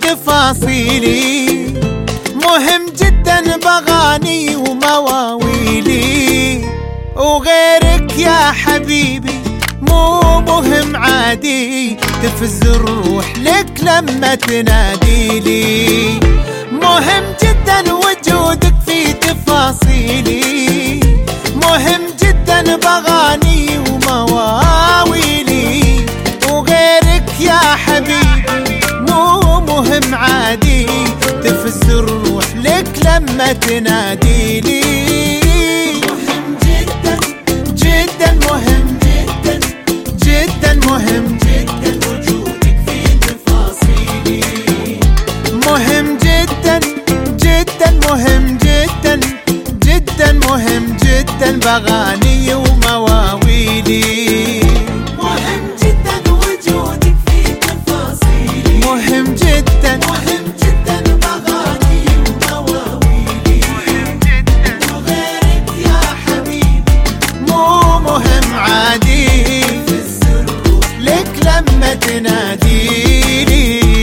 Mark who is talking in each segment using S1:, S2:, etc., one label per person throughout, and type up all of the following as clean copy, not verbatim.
S1: تفاصيلي، مهم جدا بغاني ومواويلي، وغيرك يا حبيبي مو مهم عادي، تفز الروح لك لما تناديلي. مهم جدا وجودك في تفاصيلي، مهم جدا بغاني ومواويلي، وغيرك يا حبيبي مو مهم عادي، تفز الروح لك لما تناديلي. مهم جدا جدا، مهم جدا جدا، مهم جدا وجودك في تفاصيلي، مهم جدا جدا، مهم جدا جدا، مهم جدا بغاني ومواويلي، مهم جدا وجودك في تفاصيلي، مهم جدا، مهم جدا بغاني ومواويلي، مهم جدا وغيرك يا حبيبي مو مهم عادي، تفز الروح لك لما تناديلي.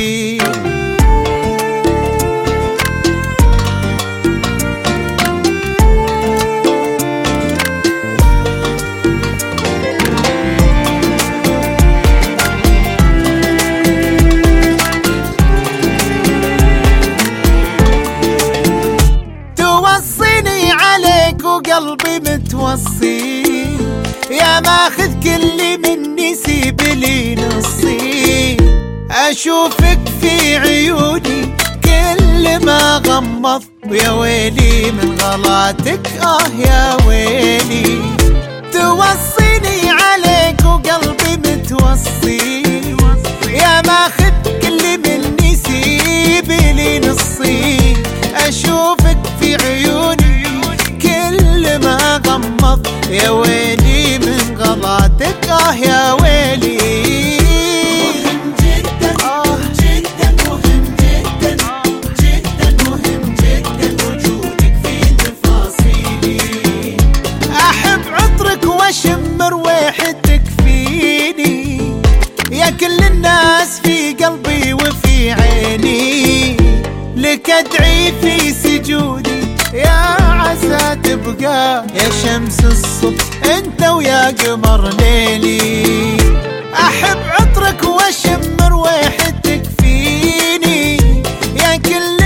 S1: قلبي متوصي يا ماخذ كل مني سيب لي نصي، اشوفك في عيوني كل ما غمض، يا ويلي من غلاتك يا ويلي، توصيني عليك وقلبي متوصي يا ماخذ كل مني سيب لي نصي، اشوفك في عيوني كل ما غمض، يا ويلي من غلاتك يا ويلي. مهم جدا جدا، مهم جدا جدا، مهم جدا وجودك في تفاصيلي، احب عطرك واشم رويحتك فيني، يا كل الناس في قلبي وفي عيني، لك ادعي في سجودي يا عسى تبقى يا شمس الصبح انت ويا قمر ليلي، احب عطرك واشم رويحتك فيني، يا كل